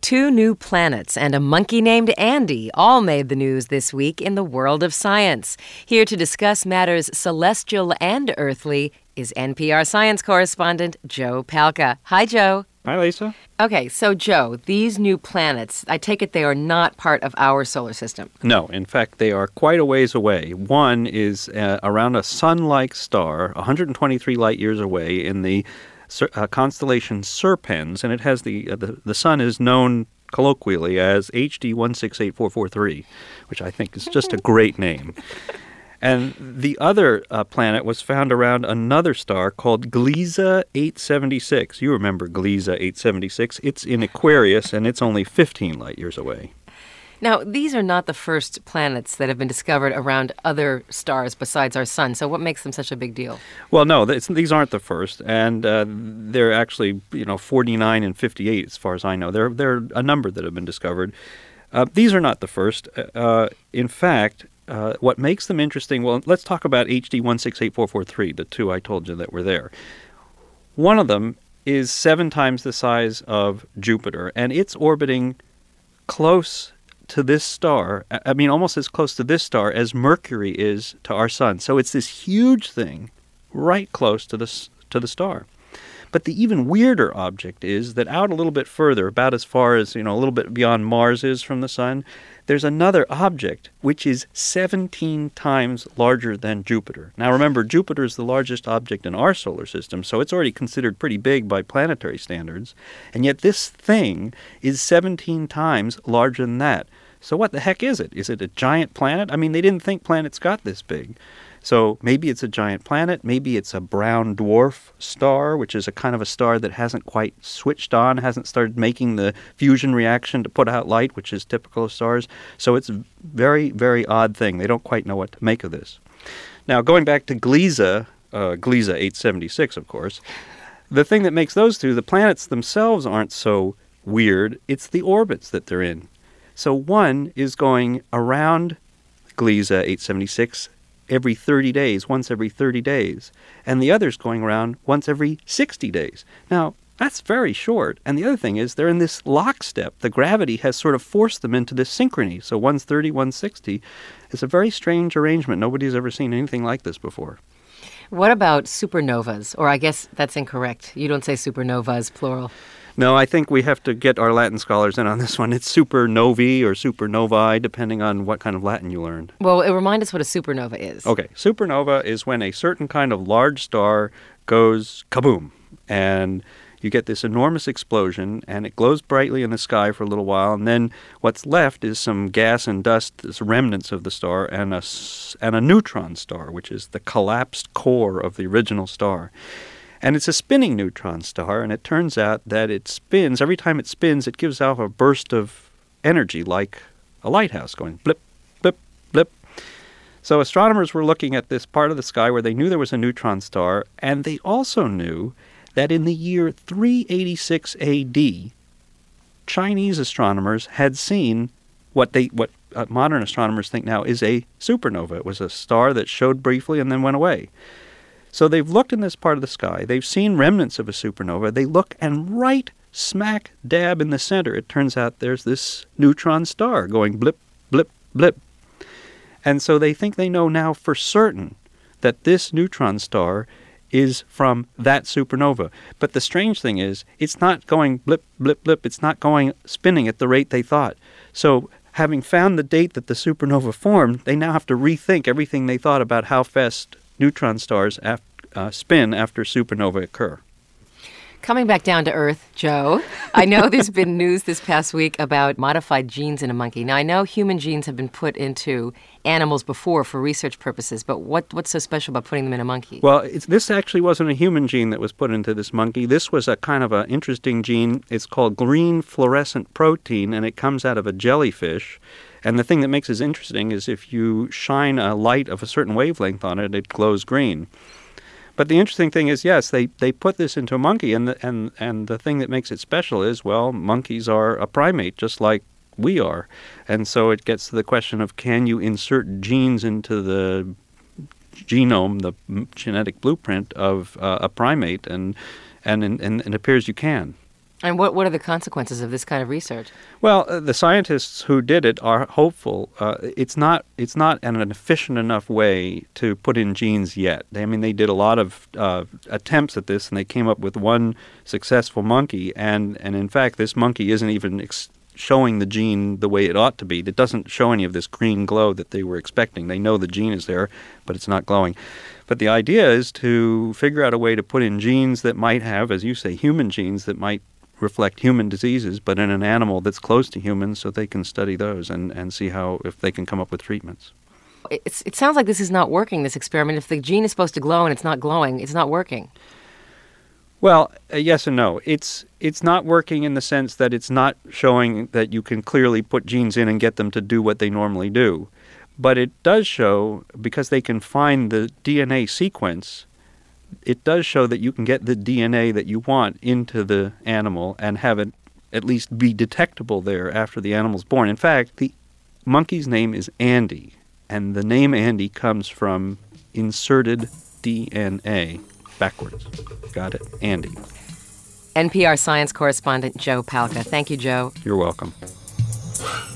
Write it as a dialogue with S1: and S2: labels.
S1: Two new planets and a monkey named Andy all made the news this week in the world of science. Here to discuss matters celestial and earthly is NPR science correspondent Joe Palca. Hi, Joe.
S2: Hi, Lisa.
S1: Okay, so Joe, these new planets, I take it they are not part of our solar system.
S2: No, in fact, they are quite a ways away. One is around a sun-like star, 123 light years away in the constellation Serpens, and it has the sun is known colloquially as HD 168443, which I think is just a great name. And the other planet was found around another star called Gliese 876. You remember Gliese 876. It's in Aquarius, and it's only 15 light years away.
S1: Now, these are not the first planets that have been discovered around other stars besides our sun. So what makes them such a big deal?
S2: Well, no, these aren't the first, and they're actually 49 and 58 as far as I know. There are a number that have been discovered. These are not the first. In fact, what makes them interesting, well, let's talk about HD 168443, the two I told you that were there. One of them is 7 times the size of Jupiter, and it's orbiting close to this star, almost as close to this star as Mercury is to our sun. So it's this huge thing right close to the star. But the even weirder object is that out a little bit further, about as far as, a little bit beyond Mars is from the sun, there's another object which is 17 times larger than Jupiter. Now remember, Jupiter is the largest object in our solar system, so it's already considered pretty big by planetary standards. And yet this thing is 17 times larger than that. So what the heck is it? Is it a giant planet? They didn't think planets got this big. So maybe it's a giant planet, maybe it's a brown dwarf star, which is a kind of a star that hasn't quite switched on, hasn't started making the fusion reaction to put out light, which is typical of stars. So it's a very, very odd thing. They don't quite know what to make of this. Now, going back to Gliese 876, of course, the thing that makes those two, the planets themselves aren't so weird, it's the orbits that they're in. So one is going around Gliese 876 every 30 days, once every 30 days, and the other's going around once every 60 days. Now, that's very short. And the other thing is they're in this lockstep. The gravity has sort of forced them into this synchrony. So one's 30, one's 60. It's a very strange arrangement. Nobody's ever seen anything like this before.
S1: What about supernovas? Or I guess that's incorrect. You don't say supernovas, plural.
S2: No, I think we have to get our Latin scholars in on this one. It's supernovae or supernovae, depending on what kind of Latin you learned.
S1: Well, remind us what a supernova is.
S2: Okay, supernova is when a certain kind of large star goes kaboom, and you get this enormous explosion, and it glows brightly in the sky for a little while, and then what's left is some gas and dust, this remnants of the star, and a neutron star, which is the collapsed core of the original star. And it's a spinning neutron star, and it turns out that it spins. Every time it spins, it gives off a burst of energy like a lighthouse going blip, blip, blip. So astronomers were looking at this part of the sky where they knew there was a neutron star, and they also knew that in the year 386 A.D., Chinese astronomers had seen what modern astronomers think now is a supernova. It was a star that showed briefly and then went away. So they've looked in this part of the sky. They've seen remnants of a supernova. They look, and right smack dab in the center, it turns out there's this neutron star going blip, blip, blip. And so they think they know now for certain that this neutron star is from that supernova. But the strange thing is, it's not going blip, blip, blip. It's not going spinning at the rate they thought. So having found the date that the supernova formed, they now have to rethink everything they thought about how fast neutron stars spin after supernova occur.
S1: Coming back down to Earth, Joe, I know there's been news this past week about modified genes in a monkey. Now, I know human genes have been put into animals before for research purposes, but what's so special about putting them in a monkey?
S2: Well, this actually wasn't a human gene that was put into this monkey. This was a kind of an interesting gene. It's called green fluorescent protein, and it comes out of a jellyfish. And the thing that makes it interesting is if you shine a light of a certain wavelength on it, it glows green. But the interesting thing is, yes, they put this into a monkey, and the thing that makes it special is, well, monkeys are a primate just like we are. And so it gets to the question of, can you insert genes into the genome, the genetic blueprint of a primate? And it appears you can.
S1: And what are the consequences of this kind of research?
S2: Well, the scientists who did it are hopeful. It's not an efficient enough way to put in genes yet. They did a lot of attempts at this, and they came up with one successful monkey. And in fact, this monkey isn't even showing the gene the way it ought to be. It doesn't show any of this green glow that they were expecting. They know the gene is there, but it's not glowing. But the idea is to figure out a way to put in genes that might have, as you say, human genes that might reflect human diseases, but in an animal that's close to humans, so they can study those and see if they can come up with treatments.
S1: It sounds like this is not working, this experiment. If the gene is supposed to glow and it's not glowing, it's not working.
S2: Well, yes and no. It's not working in the sense that it's not showing that you can clearly put genes in and get them to do what they normally do. But it does show, because they can find the DNA sequence, it does show that you can get the DNA that you want into the animal and have it at least be detectable there after the animal's born. In fact, the monkey's name is Andy, and the name Andy comes from inserted DNA backwards. Got it? Andy.
S1: NPR science correspondent Joe Palca. Thank you, Joe.
S2: You're welcome.